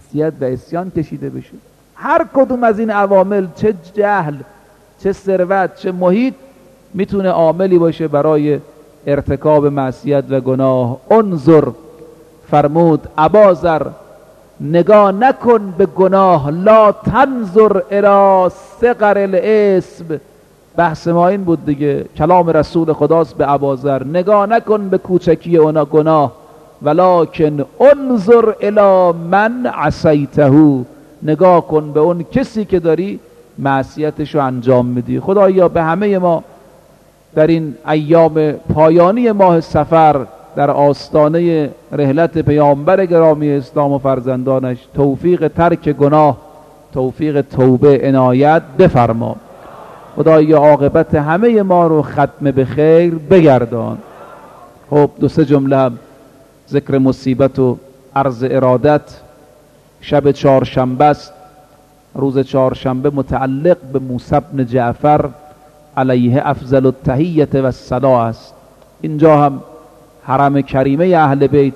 معصیت و عصیان کشیده بشه. هر کدوم از این عوامل، چه جهل، چه ثروت، چه محیط، میتونه عاملی باشه برای ارتکاب معصیت و گناه. انظر، فرمود ابازر، نگاه نکن به گناه، لا تنظر الی صغر الاسم. بحث ما این بود دیگه، کلام رسول خداست به ابازر، نگاه نکن به کوچکی اونا گناه، ولکن انظر الی من عصیته، نگاه کن به اون کسی که داری معصیتشو انجام میدی. خدایا به همه ما در این ایام پایانی ماه صفر در آستانه رحلت پیامبر گرامی اسلام و فرزندانش توفیق ترک گناه، توفیق توبه عنایت بفرما. خدایا عاقبت همه ما رو ختم به خیر بگردان. خب دو سه جمله هم ذکر مصیبت و عرض ارادت. شب چهارشنبه است، روز چهارشنبه متعلق به موسی بن جعفر علیه افضل التحیة و الصلاة است. اینجا هم حرم کریمه اهل بیت،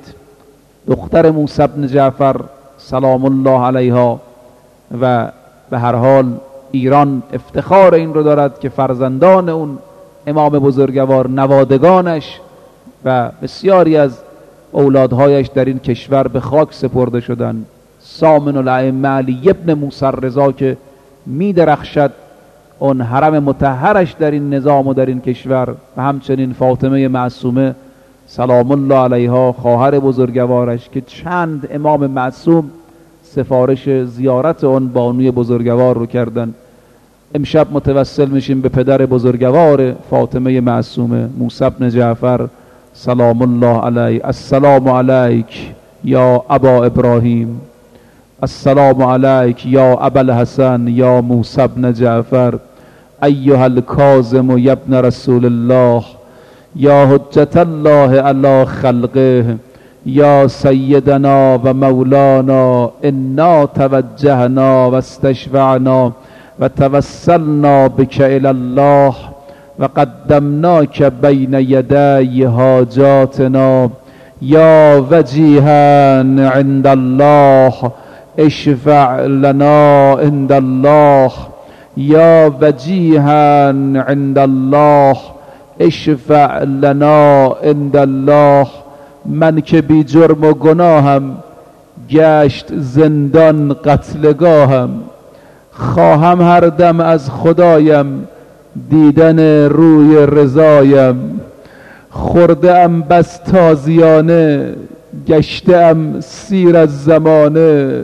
دختر موسی بن جعفر سلام الله علیها، و به هر حال ایران افتخار این رو دارد که فرزندان اون امام بزرگوار، نوادگانش و بسیاری از اولادهایش در این کشور به خاک سپرده شدند. سامن الائمه علی ابن موسی الرضا که می درخشد اون حرم مطهرش در این نظام و در این کشور، و همچنین فاطمه معصومه سلام الله علیها خواهر بزرگوارش که چند امام معصوم سفارش زیارت اون بانوی بزرگوار رو کردن. امشب متوسل میشیم به پدر بزرگوار فاطمه معصومه موسی بن جعفر سلام الله علیه. السلام علیک یا ابا ابراهیم، السلام علیک یا ابا الحسن یا موسی بن جعفر، ایها الکاظم یا ابن رسول الله، یا حجت الله علی خلقه، یا سیدنا و مولانا، انا توجهنا و استشفعنا و توسلنا بک الی الله و قدمناک بین یدی حاجاتنا، یا وجیها عند الله اشفع لنا عند الله، یا وجیها عند الله اشفع لنا عند الله. من که بی جرم و گناهم گشت زندان قتلگاهم، خواهم هر دم از خدایم دیدن روی رضایم. خورده ام بس تازیانه، گشته ام سیر از زمانه،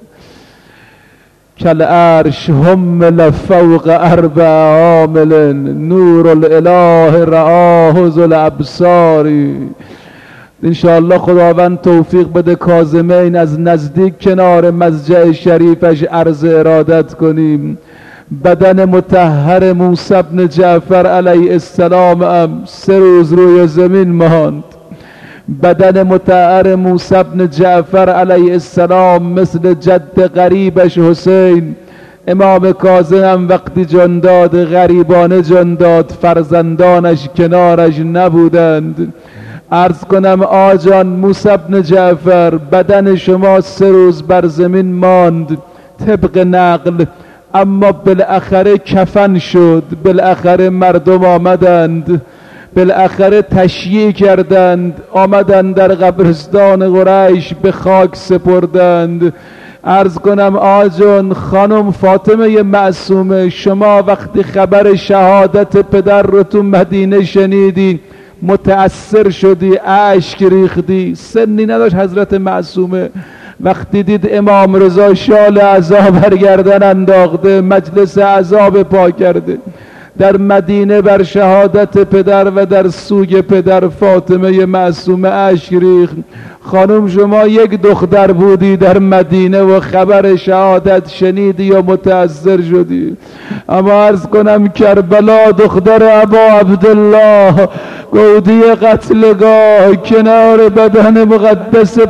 کل عرش حمل فوق اربع عامل، نور الاله رآه ذو الابصار. انشاءالله خداوند توفیق بده کاظمین از نزدیک کنار مضجع شریفش عرض ارادت کنیم. بدن مطهر موسی بن جعفر علیه السلام هم 3 روز روی زمین ماند. بدن مطهر موسی بن جعفر علیه السلام مثل جد غریبش حسین امام کاظم هم وقتی جان داد غریبانه جان داد، فرزندانش کنارش نبودند. عرض کنم آجان موسی بن جعفر بدن شما 3 روز بر زمین ماند طبق نقل، اما بالاخره کفن شد، بالاخره مردم آمدند، بالاخره تشییع کردند، آمدند در قبرستان قریش به خاک سپردند. عرض کنم آجان خانم فاطمه معصومه، شما وقتی خبر شهادت پدر رو تو مدینه شنیدی متأثر شدی، اشک ریختی. سنی نداشت حضرت معصومه، وقتی دید امام رضا شال عذاب بر گردن انداخته، مجلس عذاب پا کرده، در مدینه بر شهادت پدر و در سوگ پدر فاطمه معصومه اشک ریخت. خانم شما یک دختر بودی در مدینه و خبر شهادت شنیدی یا متأثر شدی، اما عرض کنم کربلا دختر ابا عبدالله گودی قتلگاه کنار بدن مقدس پدر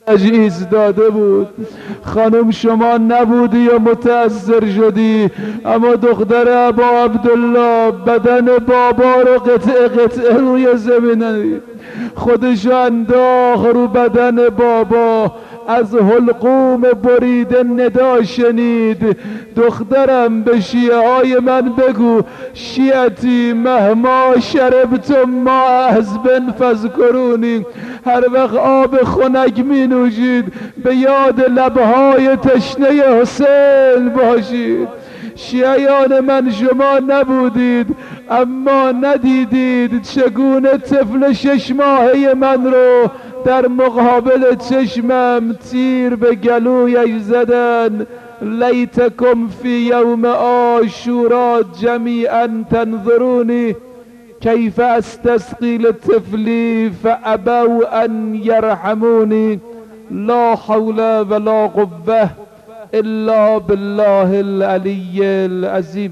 ایستاده بود. خانم شما نبودی یا متأثر شدی، اما دختر ابا عبدالله بدن بابا رو قطعه قطعه روی زمین خودش انداخت رو بدن بابا. از حلقوم بریده ندا شنید: دخترم به شیعه های من بگو شیعتی مهما شربتم ما حزب فذکرونی، هر وقت آب خنک می نوشید به یاد لبهای تشنه حسین باشید. شیعیان من شما نبودید اما ندیدید چگونه طفل 6 ماهه من رو در مقابل چشمم تیر به گلویش زدن. لیتکم فی یوم عاشورا جمیعا تنظرونی کیف استسقی لطفلی فابوا ان یرحمونی. لا حول ولا قوه الا بالله العلی العظیم.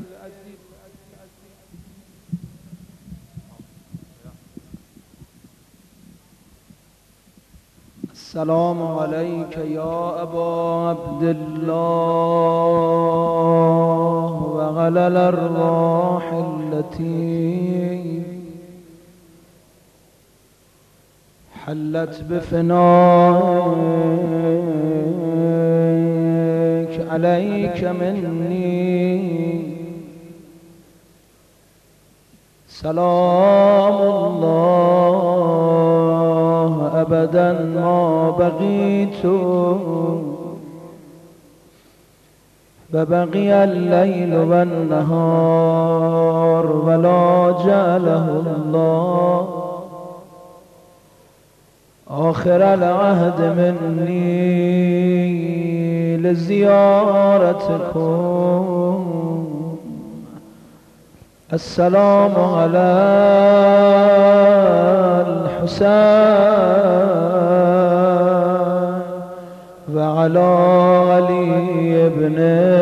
السلام علیک یا ابا عبدالله و غلل الراح التي حلت بفنائك عليك مني سلام الله ابدا ما بقيت وبقي الليل والنهار ولا جعله الله آخر العهد مني لزيارتكم. السلام على الحسين وعلى علي بن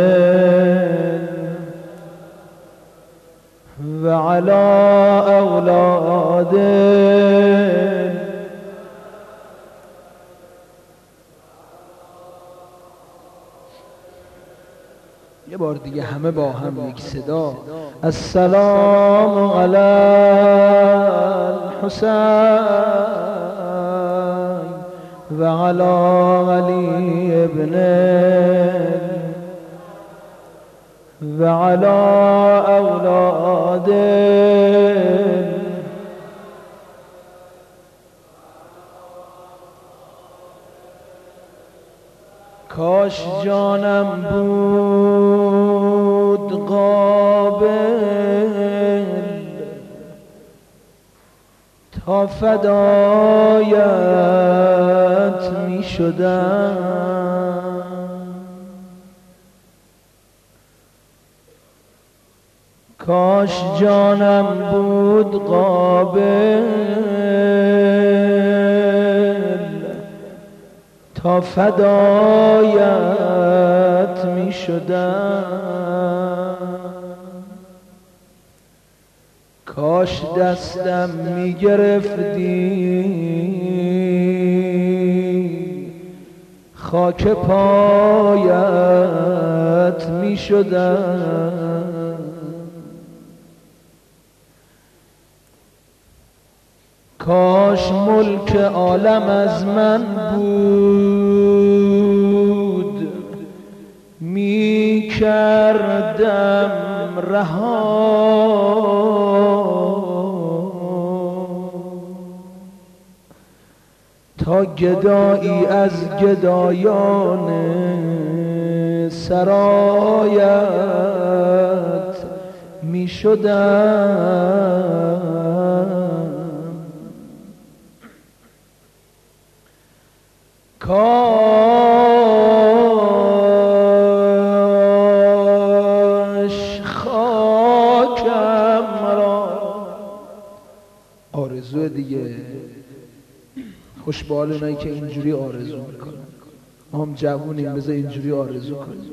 وعلى أولاده. یه بار دیگه همه با هم یک صدا: السلام علی الحسین و علی علی ابن و علی اولاده. کاش جانم بود قابل تا فدایت می شدم. کاش جانم بود قابل تا فدایت می شدم. کاش دستم می گرفتی خاک پایت می شدم. کاش ملک عالم از من بود می کردم رها. تا گدایی از گدایان سرایت می شدم. کاش خاکم را آرزو دیگه خوش به حال اونایی که اینجوری آرزو میکنن. ما هم جوونیم بذار اینجوری آرزو کنیم.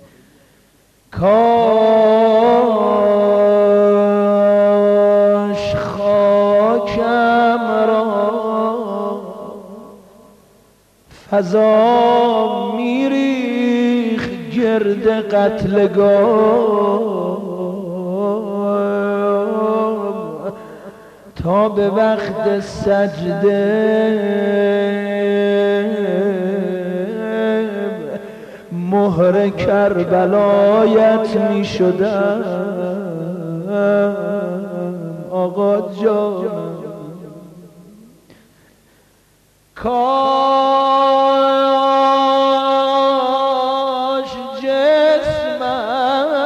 کاش خاکم را فضا میریخ گرد قتلگاه تا به وقت سجده مهر کربلایت می شدم آقا جانم. کاش جسمم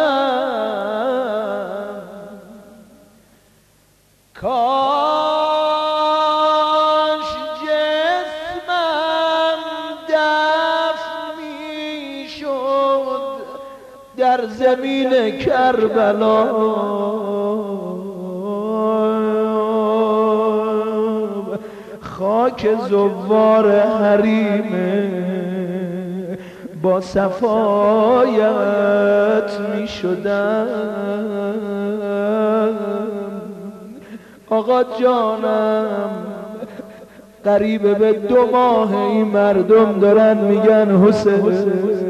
دفن می شد در زمین کربلا خاک زوار حریمه با صفایت می شدم آقا جانم. قریب به 2 ماه این مردم دارن میگن حسین،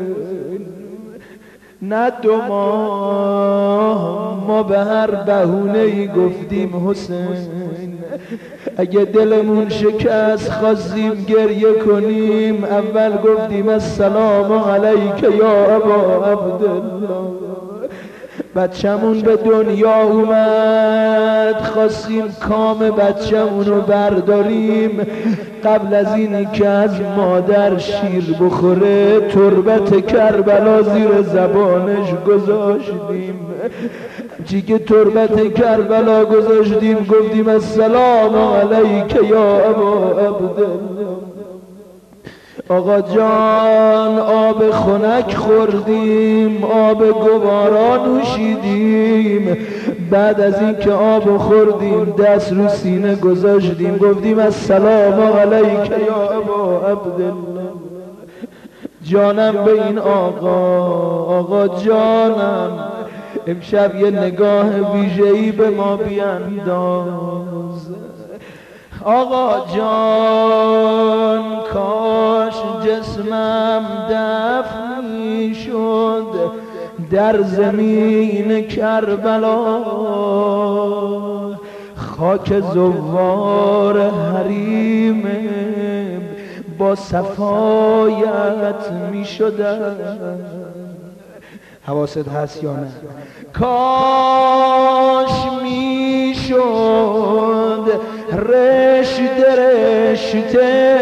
نه 2 ماه ما به هر بهونه‌ای گفتیم حسین. اگه دلمون شکست خواستیم گریه کنیم اول گفتیم السلام علیک یا ابا عبدالله. بچمون به دنیا اومد خواستیم کام بچمون رو برداریم قبل از اینی که از مادر شیر بخوره تربت کربلا زیر زبانش گذاشتیم. چی که تربت کربلا گذاشتیم گفتیم السلام علیک یا ابا عبدالله. آقا جان آب خنک خوردیم، آب گوارا نوشیدیم. بعد از این که آب خوردیم دست رو سینه گذاشتیم گفتیم السلام علیک یا ابا عبدالله. جانم به این آقا جانم امشب یه نگاه ویژه‌ای به ما بینداز. آقا جان کاش جسمم دفن شد در زمین کربلا خاک زوار حریم با صفایت می شدم. حواست هست یا نه؟ کاش می شد رشته رشته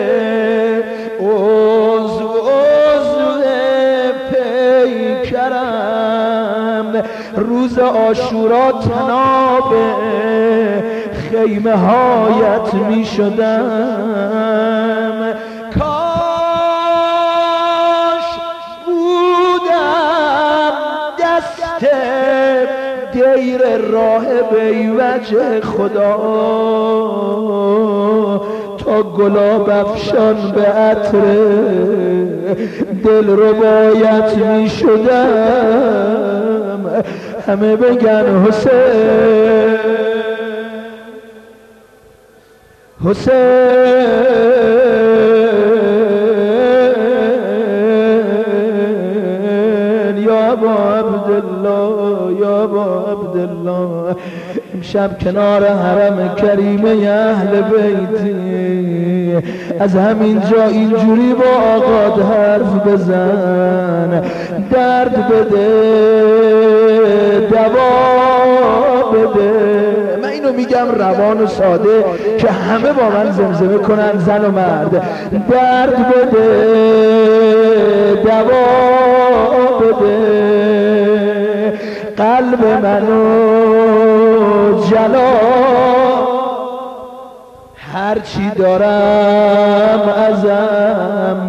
عضو پیکرم روز عاشورا تناب خیمه هایت می شدم. کاش بودم دست دیر راهب وجه خدا تا گلاب افشان به عطر دل ربایت می شدم. همه بگن حسین حسین یا ابا عبدالله یا ابا عبدالله. امشب کنار حرم کریمه اهل بیتی از همین جا اینجوری با آقاد حرف بزن، درد بده دوا بده. من اینو میگم روان و ساده که همه با من زمزمه کنن زن و مرد. درد بده دوا بده قلب منو جلا هرچی دارم ازم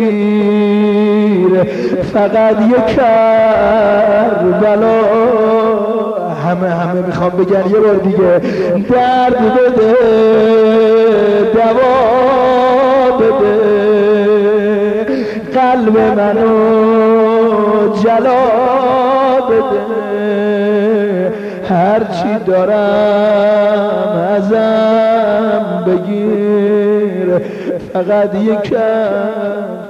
بگیر فقط یک کربلا. همه میخوام بگن یه بار دیگه درد بده دوا بده قلب منو جلا بده هرچی دارم ازم بگیر، فقط یکم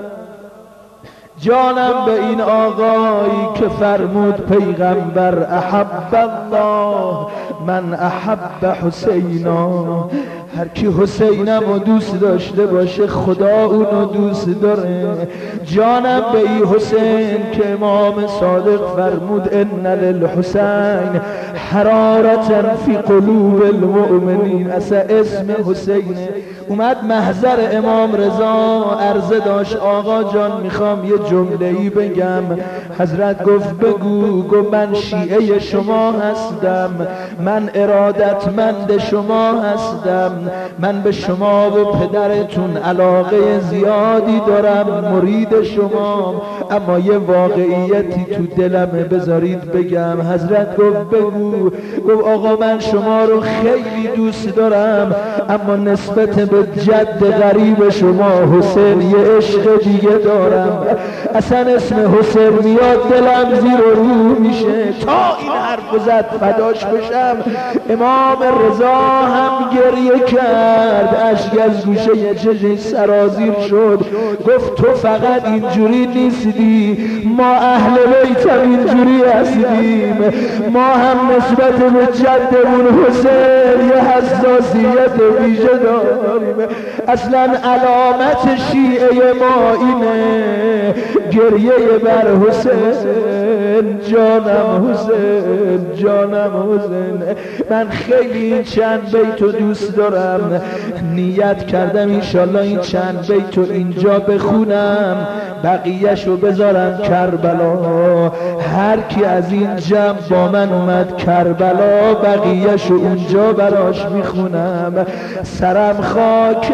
جانم به این آقایی که فرمود پیغمبر احب الله من احب حسینا، هر کی حسینم رو دوست داشته باشه خدا اونو دوست داره. جانم به این حسین که امام صادق فرمود ان للحسین حرارة فی قلوب المؤمنین. اصلا اسم حسینه اومد محضر امام رضا عرضه داشت آقا جان میخوام یه جمله‌ای بگم. حضرت گفت بگو. گفت من شیعه شما هستم، من ارادتمند شما هستم، من به شما و پدرتون علاقه زیادی دارم، مرید شما، اما یه واقعیتی تو دلمه بذارید بگم. حضرت گفت بگو. گفت آقا من شما رو خیلی دوست دارم، اما نسبت به جد غریب شما حسین یه عشق دیگه دارم. اصلا اسم حسین میاد دلم زیر و رو میشه. تا این حرف زد فداش بشم امام رضا هم گریه کرد، اشک از گوشه چشمش سرازیر شد. گفت تو فقط اینجوری نیستی، ما اهل بیتم اینجوری هستیم، ما هم نسبت به جدمون حسین یه حساسیت ویژه داریم. اصلا علامت شیعه ما اینه، گریه بر حسین، جانم حسین، جانم حسین. من خیلی این چند بیتو دوست دارم، نیت کردم انشالله این چند بیتو اینجا بخونم، بقیهشو بذارم کربلا. هر کی از این جمع با من اومد کربلا بقیهشو اونجا براش میخونم. سرم خاک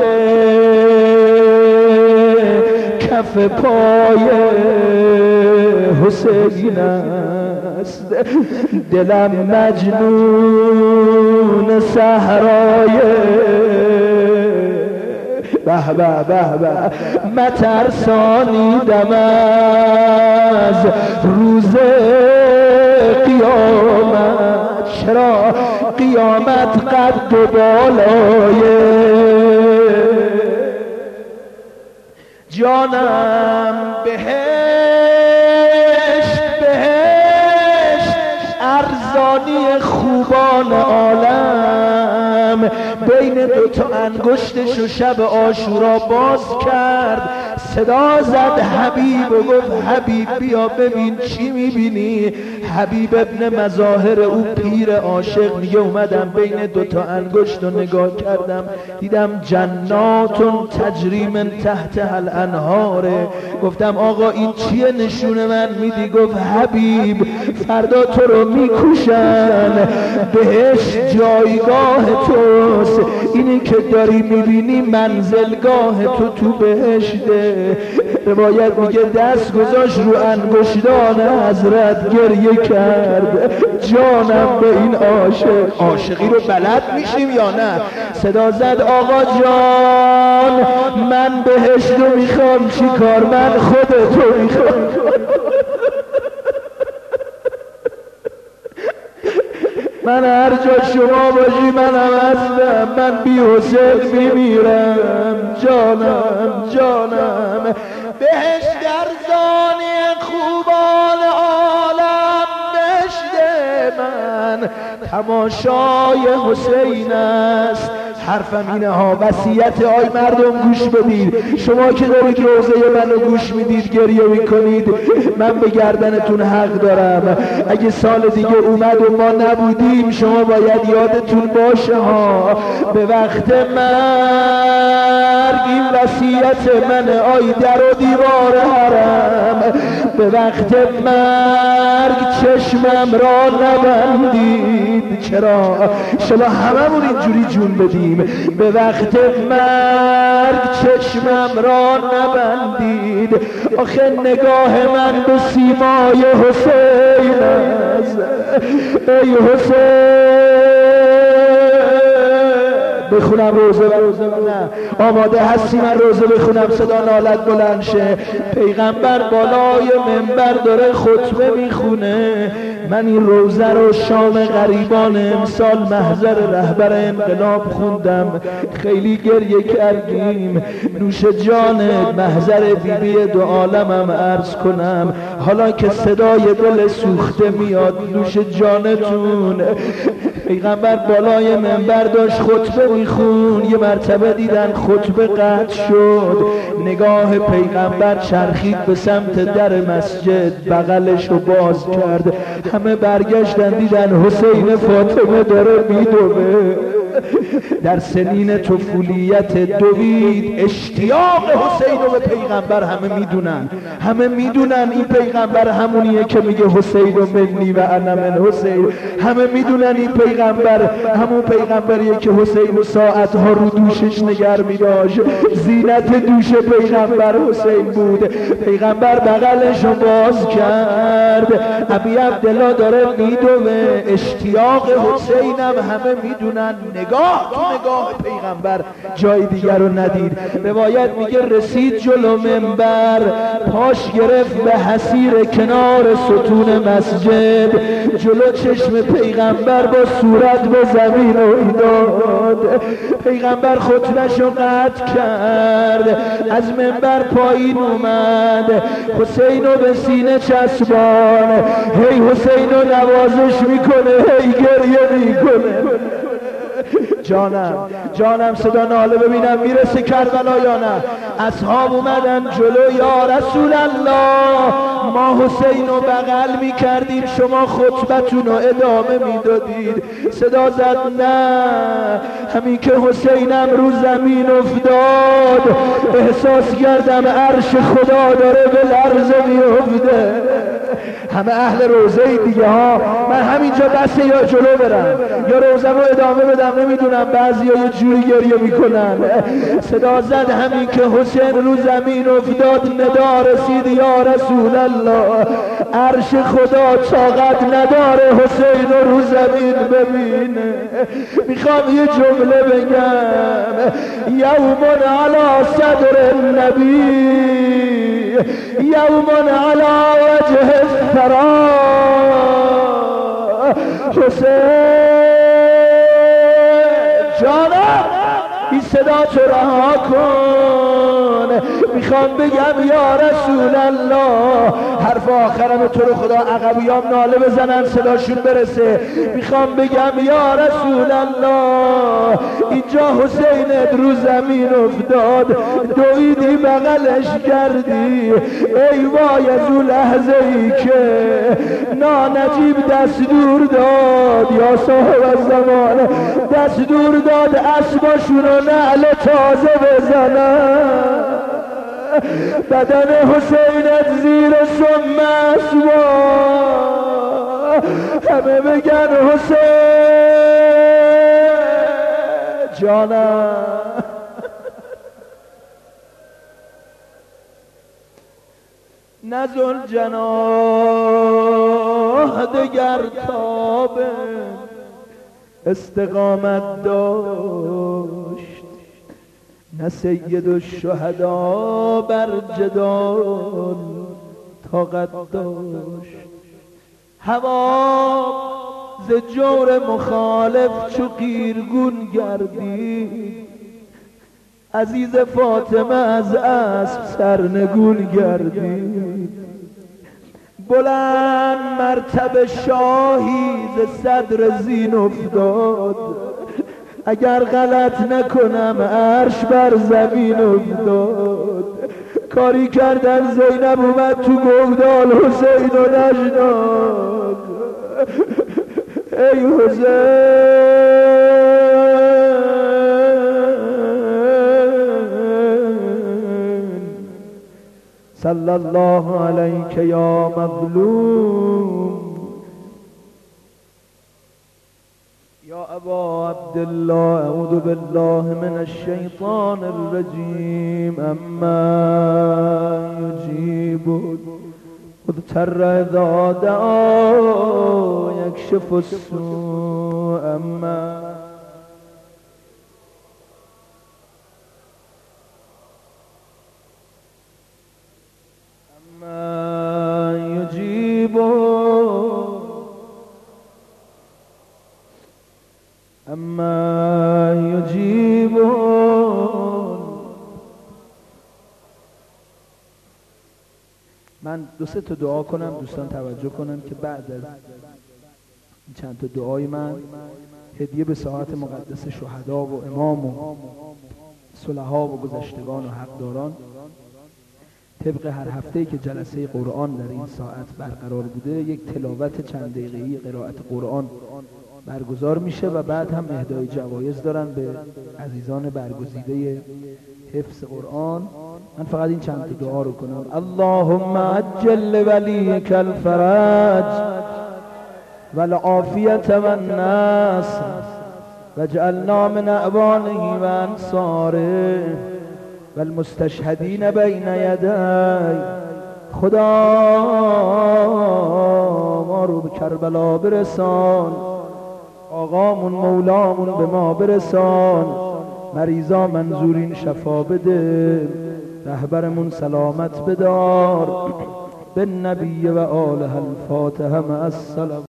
کف پای حسین است، دلم مجنون صحرای به به به به مترسانیدم از روز قیامت. چرا قیامت قد و بالای جانم بهشت بهشت ارزانی خوبان عالم بین دوتا انگشتش و شب عاشورا باز کرد، صدا زد حبیب و گفت حبیب بیا ببین چی میبینی. حبیب ابن مظاهر او پیر عاشق میگه اومدم بین دوتا انگشت و نگاه کردم دیدم جناتون تجری من تحت الانهاره. گفتم آقا این چیه نشون من میدی؟ گفت حبیب فردا تو رو میکشن، بهش جایگاه توست، اینی که داری میبینی منزلگاه تو بهشته. روایت میگه دست گذاشت رو انگشتان حضرت گریه کرد. جانم به این عاشق. عاشقی رو بلد میشیم یا نه؟ صدا زد آقا جان من بهشت رو میخوام، چی کار؟ من خودتو میخوام. من هر جا شما باشی منم هستم، من بی حسین میمیرم. جانم جانم بهشت ارزانی خوبان عالم، بهشت من تماشای حسین است. حرفم اینه ها، وصیت آی مردم گوش بدید. شما که دارید روزه منو گوش میدید گریه میکنید، من به گردنتون حق دارم. اگه سال دیگه اومد و ما نبودیم شما باید یادتون باشه ها، به وقت مرگ این وصیت منه آی در و دیوار حرم، به وقت مرگ چشمم را نبندید. چرا؟ شما هممون اینجوری جون بدیم. به وقت مرگ چشمم را نبندید. آخه نگاه من به سیمای حسین است. ای حسین بخونم روزه نه آماده هستی من روزه بخونم صدا نالت بلند شه. پیغمبر بالای منبر داره خطبه میخونه. من این روزه رو شام غریبان امسال محضر رهبر انقلاب خوندم، خیلی گریه کردیم. نوش جانت محضر بیبی دو عالمم عرض کنم، حالا که صدای دل سوخته میاد نوش جانتون. پیغمبر بالای منبر داشت خطبه میخون. یه مرتبه دیدن خطبه قطع شد، نگاه پیغمبر چرخید به سمت در مسجد، بغلشو باز کرد. همه برگشتن دیدن حسین فاطمه داره میدوه. در سنین طفولیت دوید. اشتیاق حسین رو به پیغمبر همه میدونن این پیغمبر همونیه که میگه حسین و منی و انا من حسین. همه میدونن این پیغمبر همون پیغمبریه که حسین و ساعتها رو دوشش نگر میداشت. زینت دوش پیغمبر حسین بود. پیغمبر بغلش رو باز کرد. ابی عبدالله داره میدوه. اشتیاق حسینم همه میدونن. نگاه پیغمبر جای دیگر رو ندید. روایت میگه رسید جلو منبر، پاش گرفت به حصیر کنار ستون مسجد. جلو چشم پیغمبر با صورت به زمین افتاد. پیغمبر خطبه‌ش رو قطع کرد، از منبر پایین اومد، حسین رو به سینه چسبان. هی حسین رو نوازش میکنه، هی گریه میکنه. جانم صدا ناله ببینم میرسه کربلا یا نه. اصحاب اومدن جلو. یا رسول الله، ما حسین رو بغل میکردیم، شما خطبتون رو ادامه میدادید. صدا زد نه. همین که حسینم رو زمین افتاد احساس کردم عرش خدا داره به لرزه میفته. همه اهل روزه دیگه ها. من همینجا بسه یا جلو برم یا روزم رو ادامه بدم نمیدونم. بعضی ها یه جوری گریه میکنن. صدا زد همین که حسین رو زمین افتاد ندا رسید یا رسول الله، عرش خدا طاقت نداره حسین رو زمین ببینه. میخوام یه جمله بگم. یوم علی صدر النبی، یوم علی وجه الثرا. حسین جانم این صدا تو رها کن. میخوام بگم یا رسول الله، حرف آخرم تو رو خدا عقبیام ناله بزنن صداشون برسه. میخوام بگم یا رسول الله، اینجا حسینت رو زمین افتاد، دویدی بغلش کردی. ای وای از اون لحظه ای که نانجیب دستور داد، یا صاحب الزمان دستور داد اسباشون رو نعل تازه بزنن. بدن حسینت زیر سم اسبا، همه بگن حسین جانم. نزل جناح دگر تابه استقامت داشت، نه سید الشهدا بر جدال طاقت داشت. هوا ز جور مخالف چو قیرگون گردید، عزیز فاطمه از اسب سرنگون گردید. بلند مرتبه شاهی ز صدر زین افتاد، اگر غلط نکنم عرش بر زمین افتاد. کاری کردن زینب اومد تو گودال حسین و نشناخت. ای حسین صلی الله علیک یا مظلوم یا ابا عبدالله. اعوذ بالله من الشیطان الرجیم. اما یجیب مضطر اذا دعا یکشف السوء. اما من 2-3 تا دعا کنم، دوستان توجه کنن که بعد از چند تا دعای من هدیه به ساعت مقدس شهدا و امام و صلحا و گذشتگان و حقداران طبق هر هفته‌ای که جلسه قرآن در این ساعت برقرار بوده یک تلاوت چند دقیقه‌ای قرائت قرآن برگزار میشه و بعد هم اهدای جوایز دارن به عزیزان برگزیده حفظ قرآن. من فقط این چند تا دعا رو کنم. اللهم عجل لولیک الفرج والعافیت والنصر واجعلنا من اعوانه و انصاره والمستشهدین بین یدی. خدا ما رو به کربلا برسان، آقامون مولامون به ما برسان، مریضا منظورین شفا بده، رهبرمون سلامت بدار. به نبی و آله الفاتحه مع السلام.